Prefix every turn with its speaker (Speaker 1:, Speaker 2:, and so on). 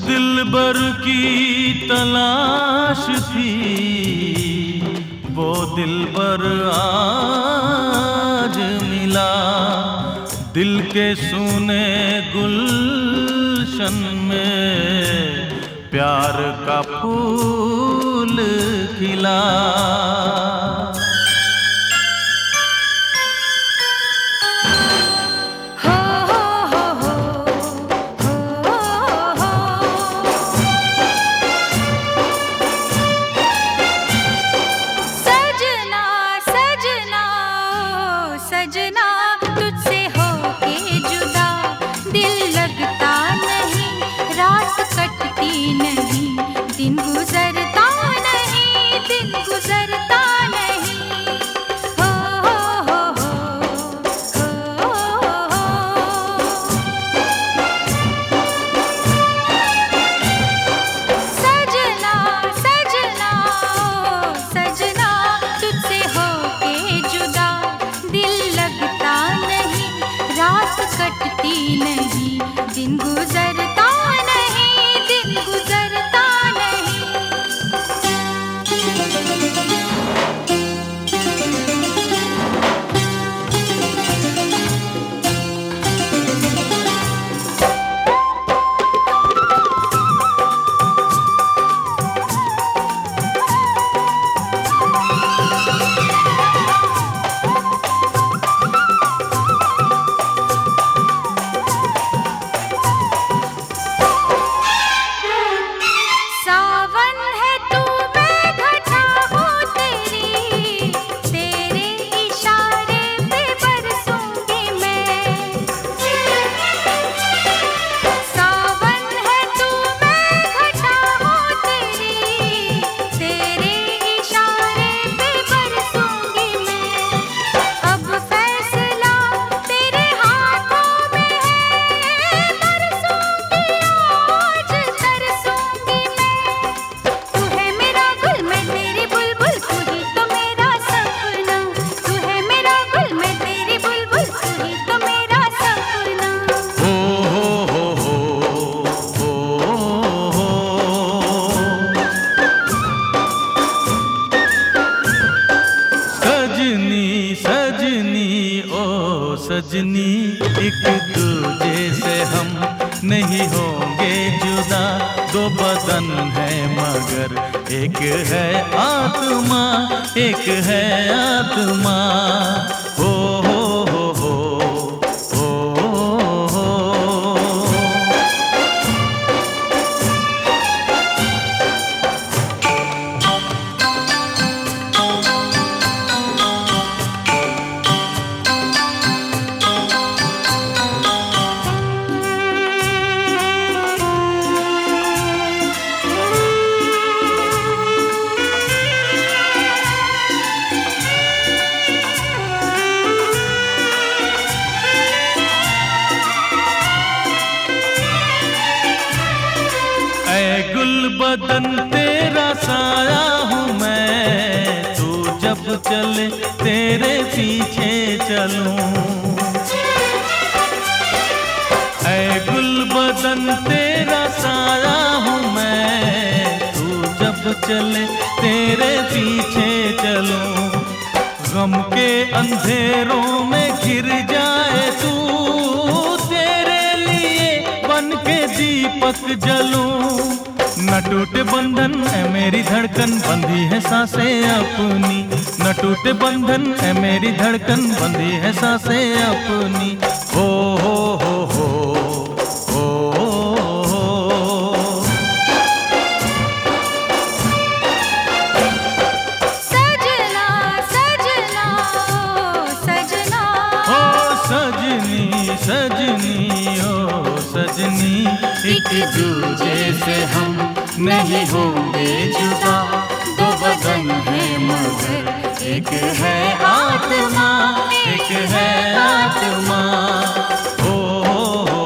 Speaker 1: दिलबर की तलाश थी, वो दिलबर आज मिला। दिल के सूने गुलशन में प्यार का फूल खिला।
Speaker 2: सजना तुझसे होके जुदा दिल लगता नहीं, रात कटती नहीं, दिन गुजरता नहीं, दिन गुजरता नहीं। हो हो हो सजना सजना सजना तुझसे होके जुदा दिल लगता नहीं, रात कटती नहीं, दिन गुजरता नहीं, दिन गुजरता नहीं। सावन है तू मैं घटा हूँ तेरी, तेरे इशारे पे बरसूंगी मैं। सावन है तू मैं घटा हूँ तेरी, तेरे इशारे पे बरसूंगी मैं। अब फैसला तेरे हाथों में है, तरसूंगी आज तरसूंगी मैं। तू है मेरा गुल मैं तेरी बुलबुल, तू ही तो मेरा सपना। तू है मेरा गुल मैं तेरी बुलबुल, तू ही तो मेरा सपना।
Speaker 1: सजनी सजनी ओ सजनी, एक दूजे से हम नहीं होंगे जुदा। दो बदन है मगर एक है आत्मा, एक है आत्मा। हो हो हो हो हो हो। ऐ गुल बदन तेरा साया हूँ मैं, तू जब चले तेरे पीछे चलूं। ऐ गुल बदन तेरा साया हूँ मैं, तू जब चले तेरे पीछे चलूं। गम के अंधेरों में घिर जाए तू, तेरे लिए बन के दीपक जलूं। न टूटे बंधन है मेरी धड़कन, बंधी है सांसें अपनी। न टूटे बंधन है मेरी धड़कन, बंधी है सांसें अपनी। हो हो हो हो हो हो।
Speaker 2: सजना सजना सजना
Speaker 1: ओ सजनी सजनी ओ सजनी, एक दूजे से हम नहीं होंगे जुदा। दो बदन है मगर एक है आत्मा, एक है आत्मा। हो हो हो।